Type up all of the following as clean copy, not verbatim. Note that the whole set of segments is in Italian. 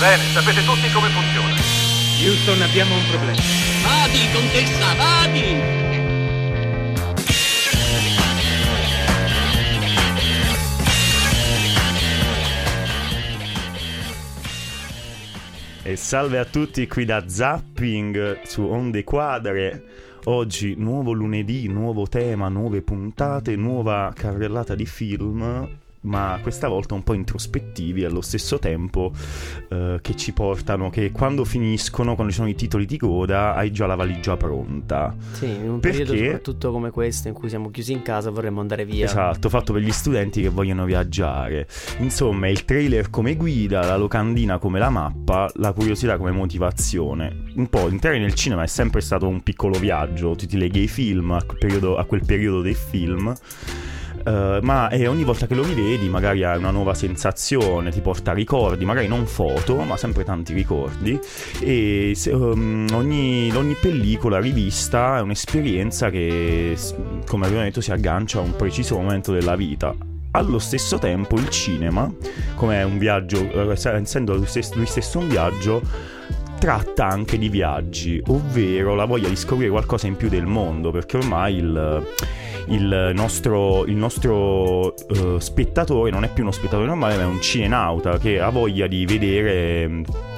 Bene, sapete tutti come funziona. Houston, abbiamo un problema. Vadi, contessa, vadi! E salve a tutti qui da Zapping su Onde Quadre. Oggi nuovo lunedì, nuovo tema, nuove puntate, nuova carrellata di film, ma questa volta un po' introspettivi allo stesso tempo, che ci portano che quando finiscono, quando ci sono i titoli di coda, hai già la valigia pronta. Sì, in un periodo soprattutto come questo in cui siamo chiusi in casa, vorremmo andare via. Esatto, fatto per gli studenti che vogliono viaggiare. Insomma, il trailer come guida, la locandina come la mappa, la curiosità come motivazione. Un po' entrare nel cinema è sempre stato un piccolo viaggio, tu ti leghi ai film, a quel periodo dei film. Ma ogni volta che lo rivedi magari hai una nuova sensazione, ti porta ricordi, magari non foto, ma sempre tanti ricordi. E ogni pellicola rivista è un'esperienza che, come abbiamo detto, si aggancia a un preciso momento della vita. Allo stesso tempo il cinema, come è un viaggio, essendo lui stesso un viaggio, tratta anche di viaggi, ovvero la voglia di scoprire qualcosa in più del mondo, perché ormai il nostro spettatore non è più uno spettatore normale, ma è un cinenauta che ha voglia di vedere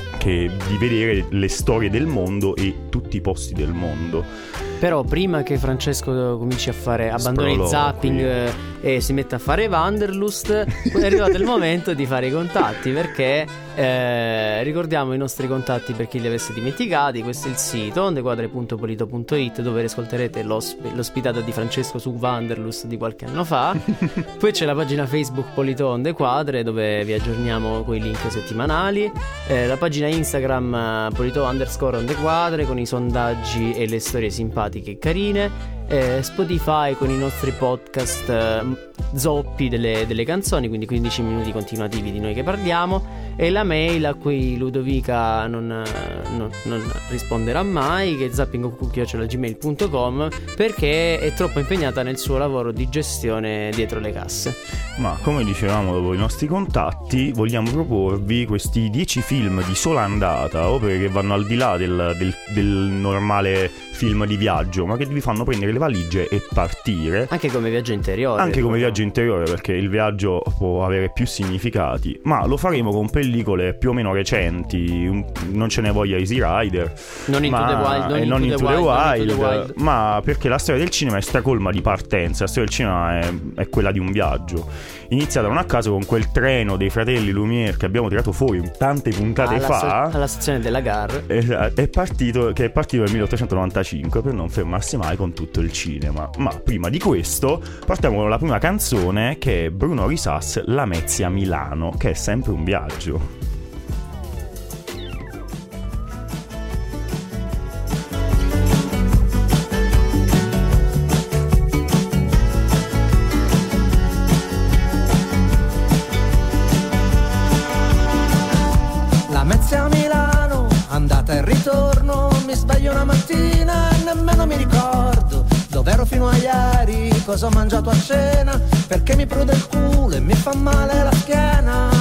le storie del mondo e tutti i posti del mondo. Però prima che Francesco cominci a abbandoni il zapping e si metta a fare Wanderlust, è arrivato il momento di fare i contatti, perché ricordiamo i nostri contatti per chi li avesse dimenticati. Questo è il sito ondequadre.polito.it, dove ascolterete l'ospitata di Francesco su Wanderlust di qualche anno fa. Poi c'è la pagina Facebook Polito Onde Quadre, dove vi aggiorniamo con i link settimanali, la pagina Instagram Polito_Onde Quadre con i sondaggi e le storie simpatiche e carine, Spotify con i nostri podcast zoppi delle canzoni, quindi 15 minuti continuativi di noi che parliamo, e la mail a cui Ludovica non risponderà mai, che è zapping@gmail.com, perché è troppo impegnata nel suo lavoro di gestione dietro le casse. Ma come dicevamo, dopo i nostri contatti vogliamo proporvi questi 10 film di sola andata, opere che vanno al di là del normale film di viaggio, ma che vi fanno prendere le valigie e partire. Anche come viaggio interiore. Anche come viaggio interiore, perché il viaggio può avere più significati, ma lo faremo con pellicole più o meno recenti. Non ce ne voglia Easy Rider, non Into the Wild, ma perché la storia del cinema è stracolma di partenza. La storia del cinema è quella di un viaggio iniziata non a caso con quel treno dei fratelli Lumière che abbiamo tirato fuori tante puntate fa alla stazione della Gare. È partito nel 1895 per non fermarsi mai con tutto il cinema. Ma prima di questo partiamo con la prima canzone, che è Bruno Risas, Lamezia Milano, che è sempre un viaggio. Lamezia Milano, andata e ritorno, mi sveglio una mattina e nemmeno mi ricordo dov'ero fino a ieri, cosa ho mangiato a cena, perché mi prude il culo e mi fa male la schiena.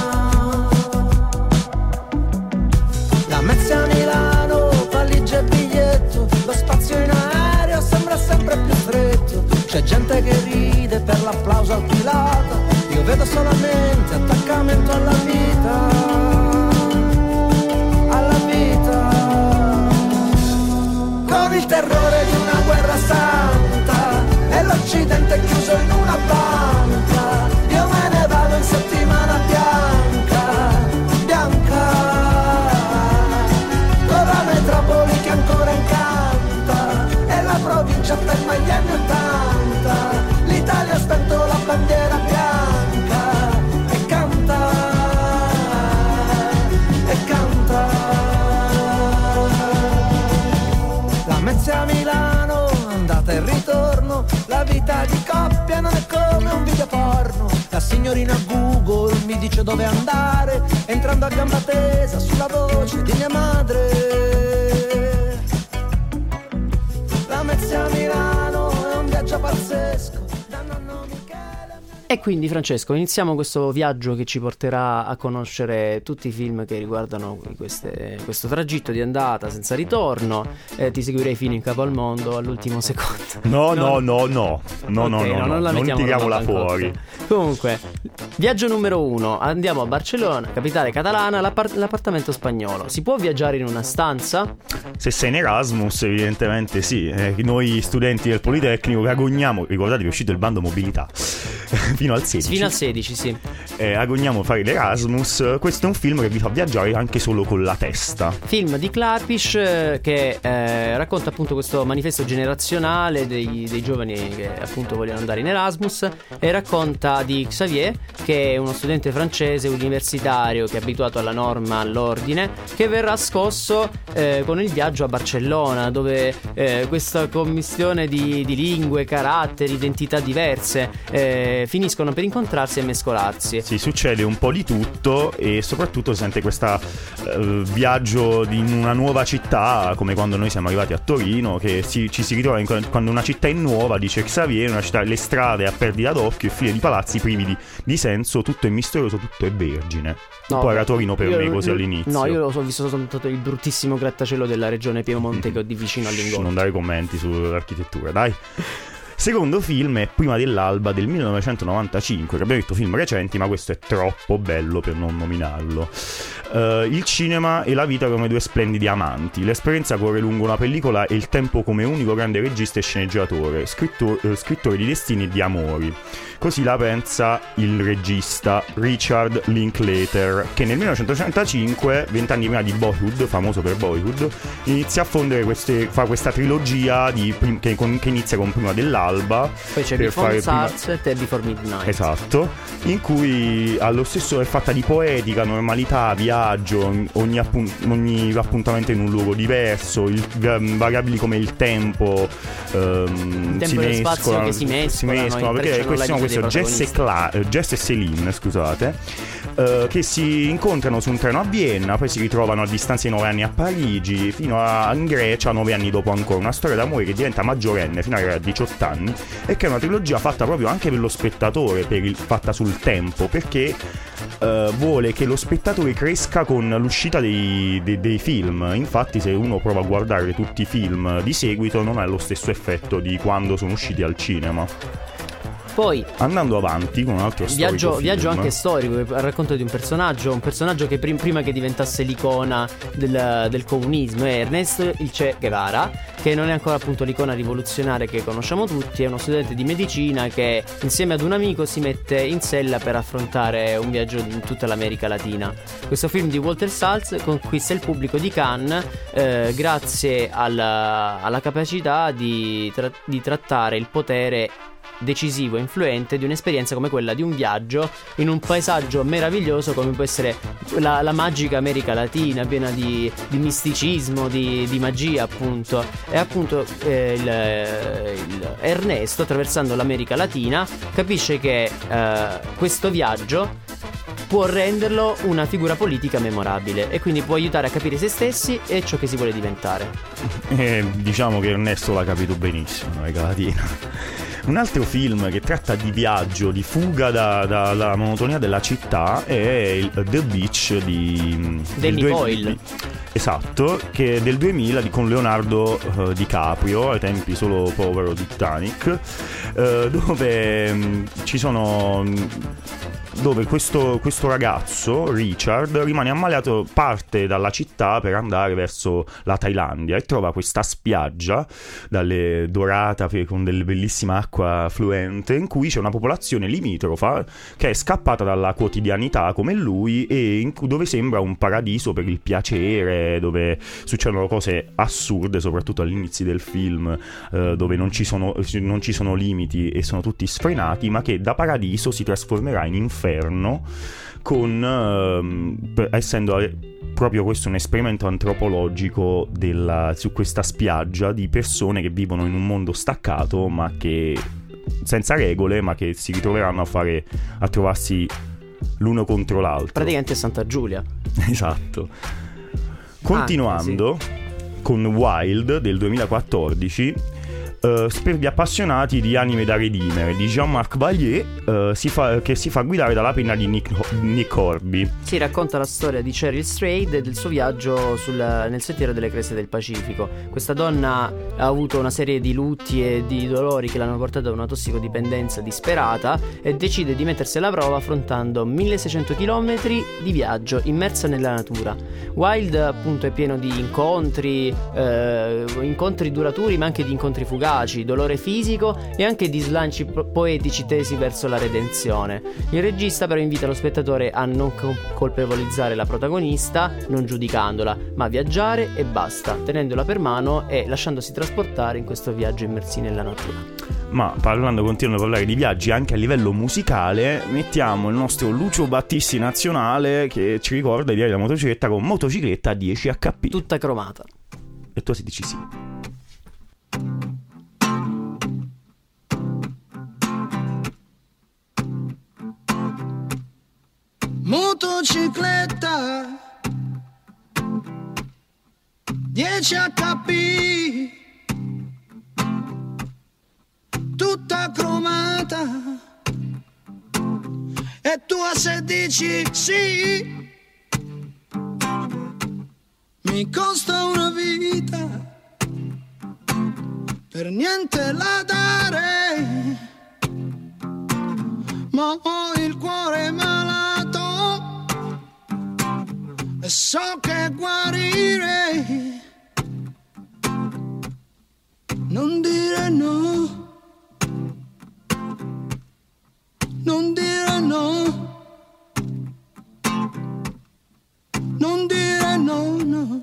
Lamezia Milano, valigia e biglietto, lo spazio in aereo sembra sempre più stretto, c'è gente che ride per l'applauso al pilota, io vedo solamente attaccamento alla vita. Con il terrore di una guerra santa e l'Occidente chiuso in una banca, io me ne vado in settimana bianca, bianca, con la metropoli che ancora incanta e la provincia ferma agli anni '80, l'Italia ha spento la bandiera bianca e canta, e canta. Lamezia Milano, andata e ritorno, la vita di coppia non è come un video porno, la signorina Google mi dice dove andare, entrando a gamba tesa sulla voce di mia madre. Lamezia Milano è un viaggio pazzesco, da nonno Michele. E quindi Francesco, iniziamo questo viaggio che ci porterà a conoscere tutti i film che riguardano questo tragitto di andata senza ritorno. Ti seguirei fino in capo al mondo all'ultimo secondo. No, non tiriamola fuori. Comunque, viaggio numero 1. Andiamo a Barcellona, capitale catalana, l'appartamento spagnolo. Si può viaggiare in una stanza? Se sei in Erasmus, evidentemente sì. Noi studenti del Politecnico che agogniamo, ricordate che è uscito il bando mobilità fino al 16. Fino al 16, sì. Agogniamo a fare l'Erasmus. Questo è un film che vi fa viaggiare anche solo con la testa. Film di Klapisch che racconta appunto questo manifesto generazionale dei giovani che appunto vogliono andare in Erasmus, e racconta di Xavier, che è uno studente francese universitario che è abituato alla norma, all'ordine, che verrà scosso con il viaggio a Barcellona, dove questa commistione di lingue, caratteri, identità diverse finiscono per incontrarsi e mescolarsi. Sì, succede un po' di tutto, e soprattutto sente questo viaggio in una nuova città, come quando noi siamo arrivati a Torino, che ci si ritrova quando una città è nuova, dice Xavier, una città, le strade a perdita d'occhio e file di palazzi privi di senso, tutto è misterioso, tutto è vergine. Un po' era Torino per me così all'inizio. No, io ho visto soltanto il bruttissimo grattacielo della regione Piemonte che ho di vicino all'ingolfo. Non dare commenti sull'architettura, dai. Secondo film è Prima dell'alba del 1995, che abbiamo detto film recenti, ma questo è troppo bello per non nominarlo. Il cinema e la vita come due splendidi amanti. L'esperienza corre lungo una pellicola e il tempo come unico grande regista e sceneggiatore, scrittore di destini e di amori. Così la pensa il regista Richard Linklater, che nel 1935, 20 anni prima di Boyhood, famoso per Boyhood, inizia a fondere fa questa trilogia che inizia con Prima dell'alba. Poi c'è Before Sunset e Before Midnight. Esatto, in cui allo stesso è fatta di poetica, normalità, viaggio, ogni appuntamento in un luogo diverso, variabili come il tempo, e lo spazio che si mescolano perché questo Jess e Céline, scusate, che si incontrano su un treno a Vienna, poi si ritrovano a distanza di 9 anni a Parigi, fino in Grecia 9 anni dopo ancora. Una storia d'amore che diventa maggiorenne fino a 18 anni, e che è una trilogia fatta proprio anche per lo spettatore, fatta sul tempo, perché vuole che lo spettatore cresca con l'uscita dei film. Infatti, se uno prova a guardare tutti i film di seguito, non ha lo stesso effetto di quando sono usciti al cinema. Poi, andando avanti con un altro viaggio anche storico, il racconto di un personaggio che prima che diventasse l'icona del comunismo, è Ernesto il Che Guevara, che non è ancora appunto l'icona rivoluzionaria che conosciamo tutti. È uno studente di medicina che insieme ad un amico si mette in sella per affrontare un viaggio in tutta l'America Latina. Questo film di Walter Salz conquista il pubblico di Cannes grazie alla capacità di trattare il potere decisivo e influente di un'esperienza come quella di un viaggio in un paesaggio meraviglioso come può essere la magica America Latina, piena di misticismo, di magia appunto. E appunto il Ernesto, attraversando l'America Latina, capisce che questo viaggio può renderlo una figura politica memorabile, e quindi può aiutare a capire se stessi e ciò che si vuole diventare. Diciamo che Ernesto l'ha capito benissimo, l'America Latina. Un altro film che tratta di viaggio, di fuga dalla monotonia della città, è The Beach di Danny Boyle. Esatto, che è del 2000 con Leonardo DiCaprio, ai tempi solo povero Titanic, dove questo ragazzo, Richard, rimane ammalato, parte dalla città per andare verso la Thailandia e trova questa spiaggia dorata con delle bellissime acqua fluente, in cui c'è una popolazione limitrofa che è scappata dalla quotidianità come lui, e dove sembra un paradiso per il piacere, dove succedono cose assurde, soprattutto all'inizio del film, dove non ci sono limiti e sono tutti sfrenati, ma che da paradiso si trasformerà in inferno, essendo proprio questo un esperimento antropologico su questa spiaggia di persone che vivono in un mondo staccato, ma che senza regole, ma che si ritroveranno a trovarsi l'uno contro l'altro. Praticamente Santa Giulia. Esatto. Continuando con Wild del 2014, per gli appassionati di anime da redimere di Jean-Marc Vallée, che si fa guidare dalla penna di Nick Horby. Si racconta la storia di Cheryl Strayed e del suo viaggio nel sentiero delle creste del Pacifico. Questa donna ha avuto una serie di lutti e di dolori che l'hanno portata a una tossicodipendenza disperata e decide di mettersi alla prova affrontando 1600 km di viaggio immersa nella natura. Wild appunto è pieno di incontri duraturi, ma anche di incontri fugaci, dolore fisico e anche di slanci poetici tesi verso la redenzione. Il regista però invita lo spettatore a non colpevolizzare la protagonista, non giudicandola, ma a viaggiare e basta, tenendola per mano e lasciandosi trasportare in questo viaggio immersi nella natura. Ma continuando a parlare di viaggi anche a livello musicale, mettiamo il nostro Lucio Battisti nazionale che ci ricorda i viaggi della motocicletta con Motocicletta 10 HP. Tutta cromata. E tu si dici sì. Motocicletta 10 HP, tutta cromata, e tu se dici sì, mi costa una vita, per niente la dare, ma ho il cuore malato e so che guarire. Non dire no, non dire no, non dire no, no,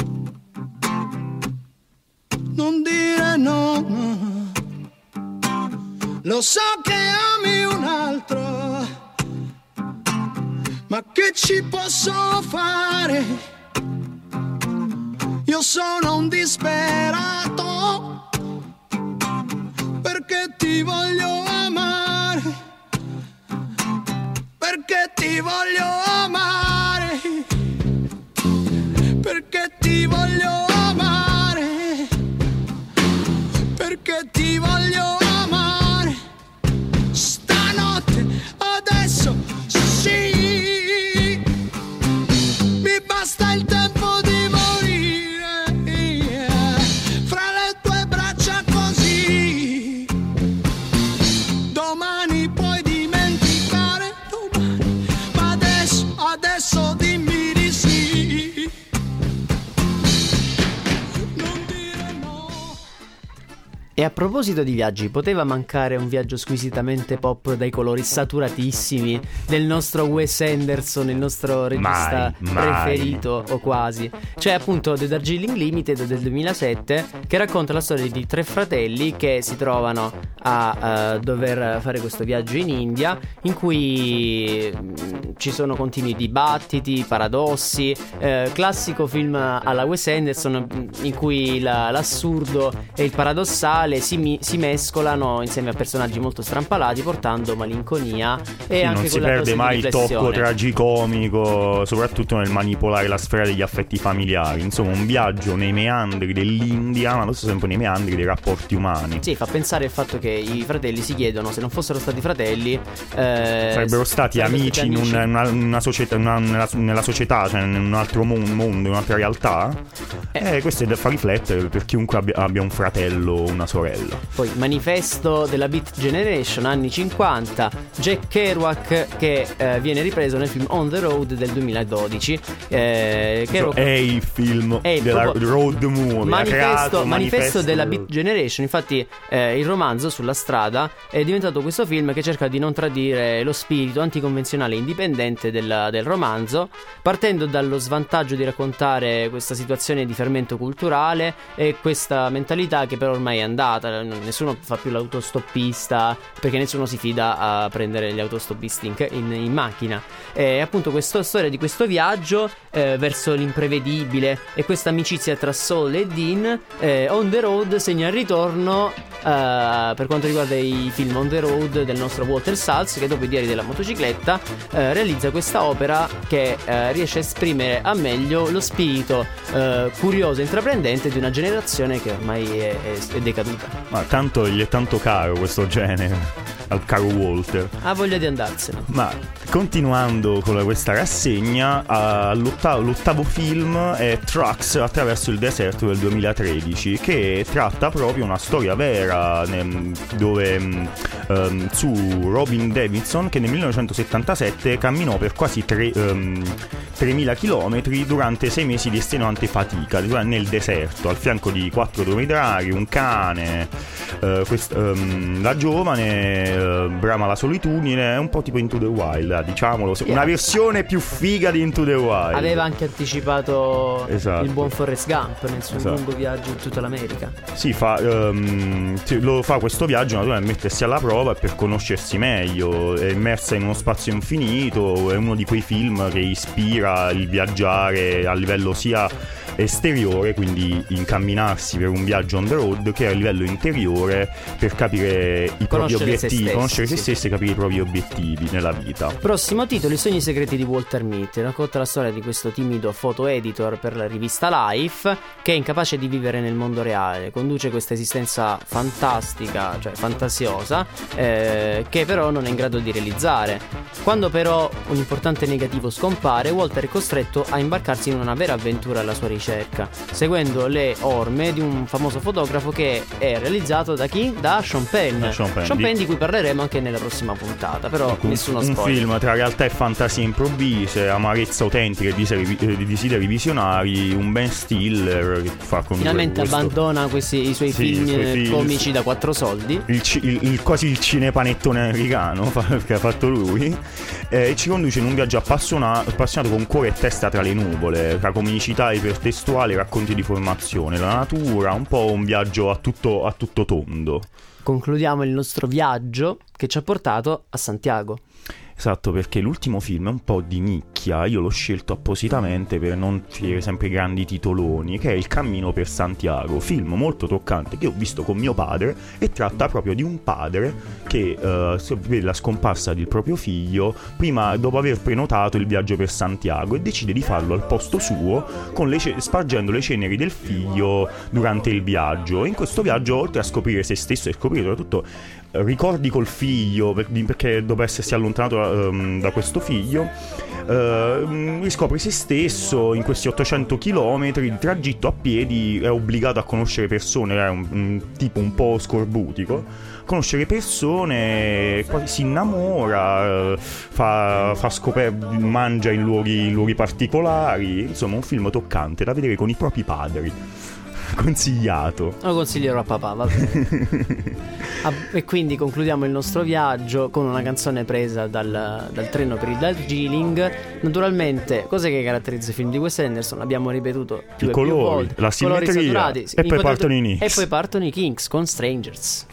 non dire no, no. Lo so che ami un altro, ma che ci posso fare? Io sono un disperato, perché ti voglio amare, perché ti voglio amare, perché ti voglio amare, perché ti voglio amare, stanotte, adesso, sì, mi basta il tempo di morire, fra le tue braccia così, domani puoi dimenticare, domani, ma adesso dimmi di sì, non dire no. E a proposito di viaggi, poteva mancare un viaggio squisitamente pop dai colori saturatissimi del nostro Wes Anderson, il nostro regista preferito, o quasi. Cioè appunto The Darjeeling Limited del 2007, che racconta la storia di tre fratelli che si trovano a dover fare questo viaggio in India, in cui ci sono continui dibattiti, paradossi, classico film alla Wes Anderson in cui l'assurdo e il paradossale si mescolano insieme a personaggi molto strampalati, portando malinconia e sì, anche non si perde mai il tocco tragicomico, soprattutto nel manipolare la sfera degli affetti familiari. Insomma, un viaggio nei meandri dell'India, ma allo stesso tempo nei meandri dei rapporti umani. Sì, fa pensare il fatto che i fratelli si chiedono se non fossero stati fratelli sarebbero stati amici in una società, nella società, cioè in un altro mondo, in un'altra realtà. Questo fa riflettere per chiunque abbia un fratello o una sorella. Poi manifesto della Beat Generation anni 50, Jack Kerouac, che viene ripreso nel film On the Road del 2012. È il film della road movie, manifesto della Beat Generation. Infatti il romanzo sulla strada è diventato questo film che cerca di non tradire lo spirito anticonvenzionale e indipendente del romanzo, partendo dallo svantaggio di raccontare questa situazione di fermento culturale e questa mentalità che però ormai è andata. Nessuno fa più l'autostoppista, perché nessuno si fida a prendere gli autostoppisti in macchina. E appunto questa storia di questo viaggio verso l'imprevedibile e questa amicizia tra Saul e Dean, On the Road segna il ritorno per quanto riguarda i film on the road del nostro Walter Salz, che dopo i Diari della motocicletta realizza questa opera che riesce a esprimere a meglio lo spirito curioso e intraprendente di una generazione che ormai è decaduta. Ma tanto gli è tanto caro questo genere al caro Walter. Ha voglia di andarsene. Ma continuando con questa rassegna, l'ottavo film è Trucks attraverso il deserto del 2013, che tratta proprio una storia vera dove su Robin Davidson, che nel 1977 camminò per quasi 3.000 chilometri durante 6 mesi di estenuante fatica nel deserto, al fianco di 4 dromedari, un cane. La giovane brama la solitudine, è un po' tipo Into the Wild, diciamolo, una versione più figa di Into the Wild. Aveva anche anticipato il buon Forrest Gump nel suo lungo viaggio in tutta l'America. Sì, lo fa questo viaggio naturalmente mettersi alla prova per conoscersi meglio, è immersa in uno spazio infinito, è uno di quei film che ispira il viaggiare a livello sia esteriore, quindi incamminarsi per un viaggio on the road, che a livello interiore per capire i propri obiettivi, conoscere se stessi e capire i propri obiettivi nella vita. Prossimo titolo: I sogni segreti di Walter Mitty. Racconta la storia di questo timido photo editor per la rivista Life, che è incapace di vivere nel mondo reale, conduce questa esistenza fantastica, cioè fantasiosa, che però non è in grado di realizzare. Quando però un importante negativo scompare, Walter è costretto a imbarcarsi in una vera avventura alla sua ricerca, seguendo le orme di un famoso fotografo che è realizzato da chi? Da Sean Penn. Sean Penn, di cui parleremo anche nella prossima puntata, però nessuno spoiler. Un film tra realtà e fantasie improvvise, amarezza autentica e desideri visionari, un Ben Stiller che fa con finalmente abbandona i suoi film comici da 4 soldi, quasi il cinepanettone americano che ha fatto lui, e ci conduce in un viaggio appassionato con cuore e testa tra le nuvole, tra comicità ipertestuali, racconti di formazione, la natura, un po' un viaggio a tutto tondo. Concludiamo il nostro viaggio che ci ha portato a Santiago. Esatto, perché l'ultimo film è un po' di nicchia, io l'ho scelto appositamente per non finire sempre grandi titoloni, che è Il cammino per Santiago, film molto toccante che ho visto con mio padre, e tratta proprio di un padre che vede la scomparsa del proprio figlio dopo aver prenotato il viaggio per Santiago, e decide di farlo al posto suo spargendo le ceneri del figlio durante il viaggio. E in questo viaggio, oltre a scoprire se stesso e scoprire soprattutto ricordi col figlio, perché dopo essersi allontanato da questo figlio, riscopre se stesso in questi 800 chilometri di tragitto a piedi. È obbligato a conoscere persone, è un tipo un po' scorbutico, conoscere persone, quasi si innamora, mangia in luoghi particolari. Insomma, un film toccante da vedere con i propri padri. Consigliato. Lo consiglierò a papà, va bene. E quindi concludiamo il nostro viaggio con una canzone presa dal treno per il Darjeeling. Naturalmente, cos'è che caratterizza i film di Wes Anderson? Abbiamo ripetuto più e più volte: la simmetria, e poi partono i Knicks. E poi partono i Kings con Strangers.